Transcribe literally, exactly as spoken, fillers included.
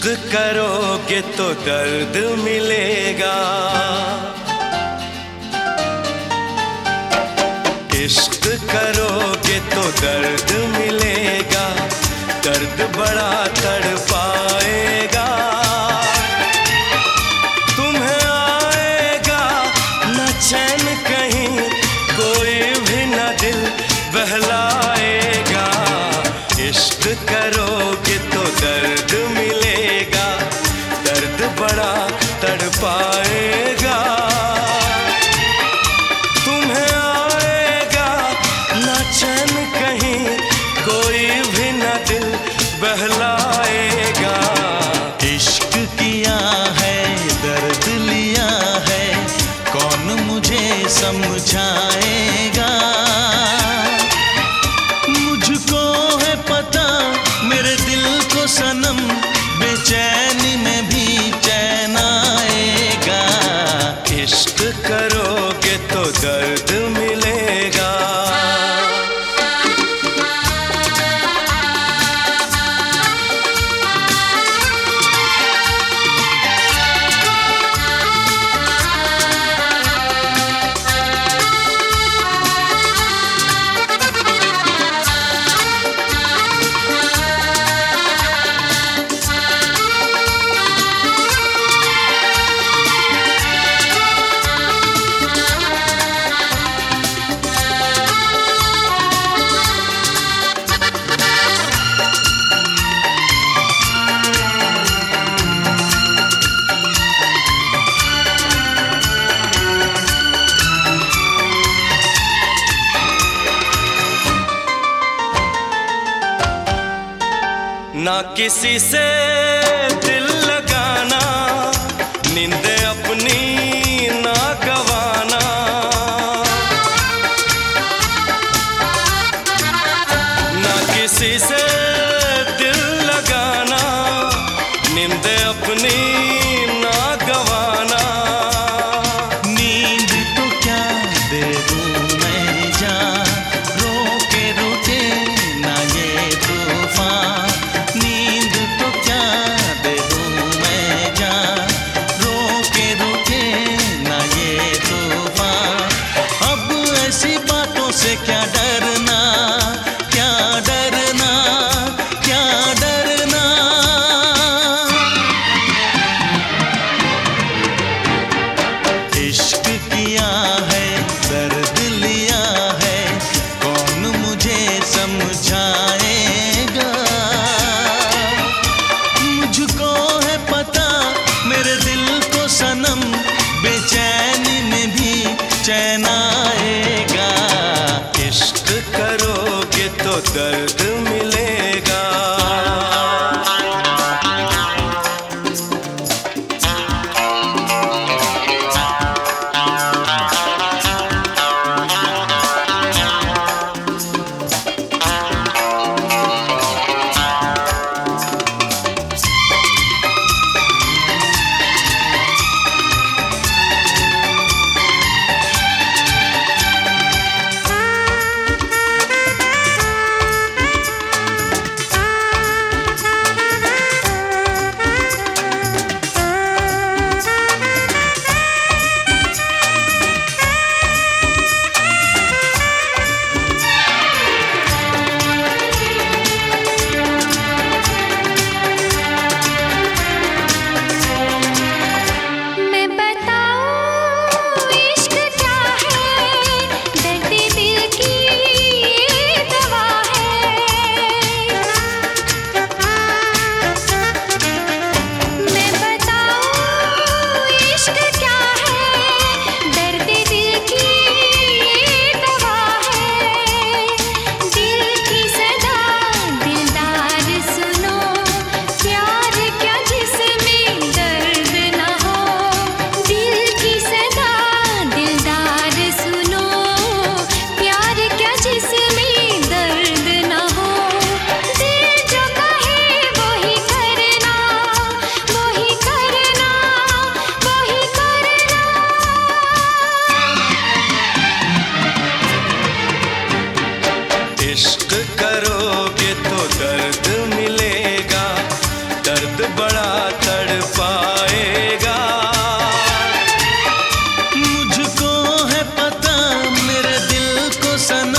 करोगे तो दर्द मिलेगा, इश्क करोगे तो दर्द मिलेगा, दर्द बड़ा तड़पाएगा। तुम्हें आएगा न चैन कहीं, कोई भी न दिल बहलाएगा। इश्क करोगे तो दर्द मिलेगा, दर्द बड़ा तड़पाएगा। तुम्हें आएगा न चैन कहीं, कोई भी न दिल बहलाएगा। इश्क किया है दर्द लिया है, कौन मुझे समझाएगा। मुझको है पता मेरे दिल को सनम, बेचैनी में भी चैन आएगा। इश्क करोगे तो दर्द मिलेगा। ना किसी से दिल लगाना, नींद अपनी ना गवाना। ना किसी से दिल लगाना, नींद अपनी ना गवाना। नींद तो क्या दे दूं मैं जान, रोके रुके ना ये तूफान। नींद तो क्या दे दूं मैं जान, रोके रुके ना ये तूफान। अब ऐसी बातों से क्या डरना, क्या डरना, क्या डरना। इश्क किया है दर्द लिया है, कौन मुझे समझाएगा। मुझको है पता मेरे दिल को सनम, बेचैनी में भी चैन आएगा। इश्क करोगे तो दर्द मिलेगा। सनम